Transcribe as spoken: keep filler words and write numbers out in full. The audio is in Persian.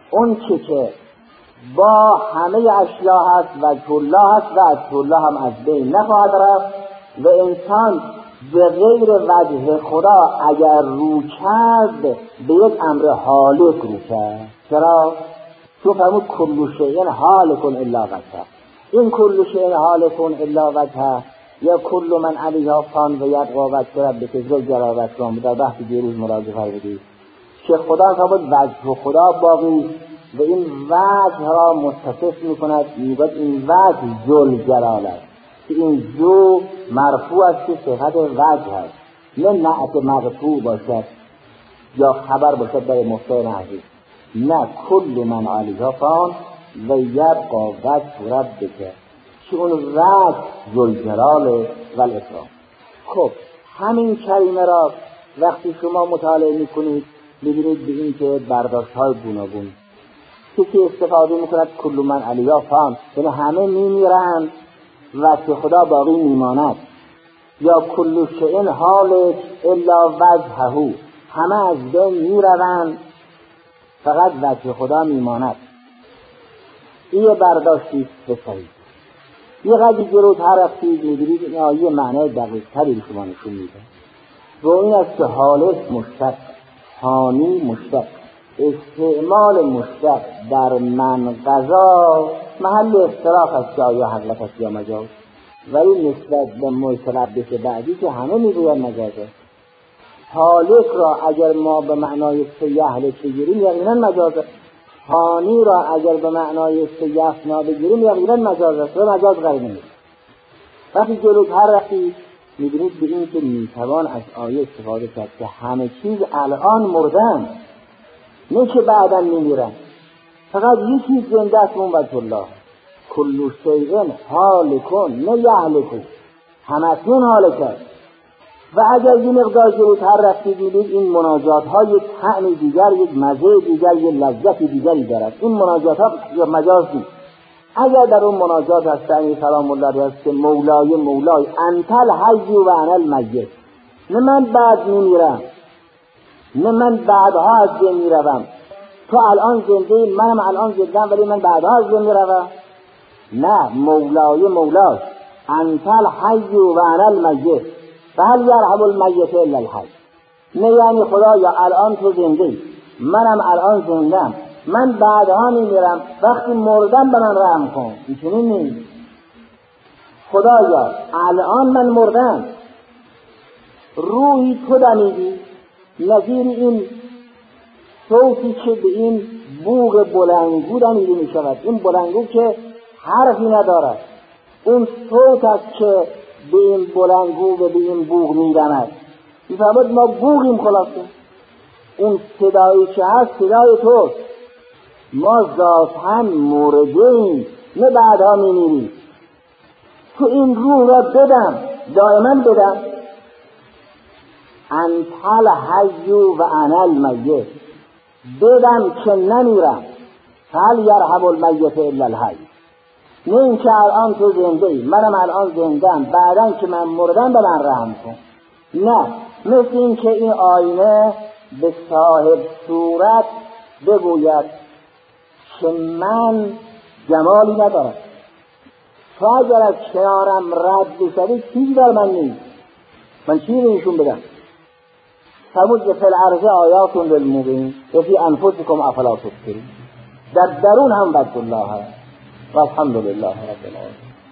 اون چه که با همه اشیا هست وجه الله هست و وجه الله هم از بین نخواهد رفت و انسان به غیر وجه خدا اگر رو کرد به یک امر حالک رو کرد. چرا؟ چون فرمود کل شیء هالک الا وجهه. این کل شیء هالک الا وجهه یا کل من علیها فان و یبقی وجه ربک ذو الجلال والاکرام در بحث دیروز مراجعه فرمودید که خدا فرمود وجه خدا باقی و این وجه را متصف میکند، میگوید این وجه ذو الجلال است که این ذو مرفوع است که صفت وجه است، نه نعت مرفوع باشد یا خبر باشد برای مبتدا محذوف. نه کل من علیها فان و یبقی وجه ربک که اون وجه ذو الجلال والاکرام. خب همین کلمه را وقتی شما مطالعه میکنید میبینید به این که برداشت های گوناگون کسی استفاده میکند کل من علیها فان یعنی همه میمیرند و که خدا باقی میماند، یا کل شیء هالک الا وجهه همه از بین میروند فقط وجه خدا میماند. این برداشتی به صحیح. یه قدری جلوتر رفتید می‌بینید این آیه معنای دقیق تری به شما نشون میده. و این است که هالک مشتق، هانی مشتق، استعمال مشتق در من قضا محل اختلاف است که آیا حقیقت است یا مجاز، ولی نسبت به متلبس بعدی که همه میگویند مجازه. هالک را اگر ما به معنای سیهلک بگیریم یقینا مجازه، هانی را اگر به معنای سیفنا بگیریم یقینا مجاز است و مجاز غیر نمیشه. وقتی جلوتر رفتید میبینید به این که میتوان از آیه استفاده کرد که همه چیز الان مردن، نه که بعدا میمیرن، فقط یکی زنده است اون وجه الله. کل شیء هالکون نه یهلکون، همتون هالک است. و اگر یه مقدار جلوتر رفتید می‌بینید این مناجات ها یک طعم دیگر، یک مزه دیگر، یک لذت دیگری دارد. این مناجات ها مجاز نیست. اگر در اون مناجات هست این سلام الله علیه است که مولای مولای انت الحی و انا المیت، نه من بعد میمیرم، نه من بعدها از بین میروم، تو الان زنده منم الان زنده ولی من بعدها از بین میروم. نه، مولای مولای انت الحی و انا المیت فهل یرحم المیت الا الحی. نه یعنی خدا یا الان تو زنده منم الان زندم، من بعدها میمیرم، وقتی مردم به من رحم کن. اینچنین نیست. خدایا الان من مردم، روحی تو دمیدی، نظیر این صوتی که به این بوق بلندگو دمیده می شود، این بلندگو که حرفی ندارد، اون صوت است که به این بلندگو و به این بوق می دمد. میفهمد ما بوغیم خلاصه، اون صدایی که هست صدای توست، ما ذاتاً مردیم نه بعدها میمیریم. تو این روح را بدم، دائما بدم. انت الحی و انا المیت، بدم که نمیرم. هل یرحم المیت الا الحی، نه این که الان تو زنده ای منم الان زندم، بعدن که من مردم به من رحم کن. نه، مثل این که این آینه به صاحب صورت بگوید که من جمالی ندارم، تو اگر از کنارم رد بشوی چیزی در من نیست، من چیزی نشون بدم. فرمود فی الارض آیات للموقنین و فی انفسکم افلا تبصرون. در درون هم وجه الله هست. والحمد لله رب العالمین.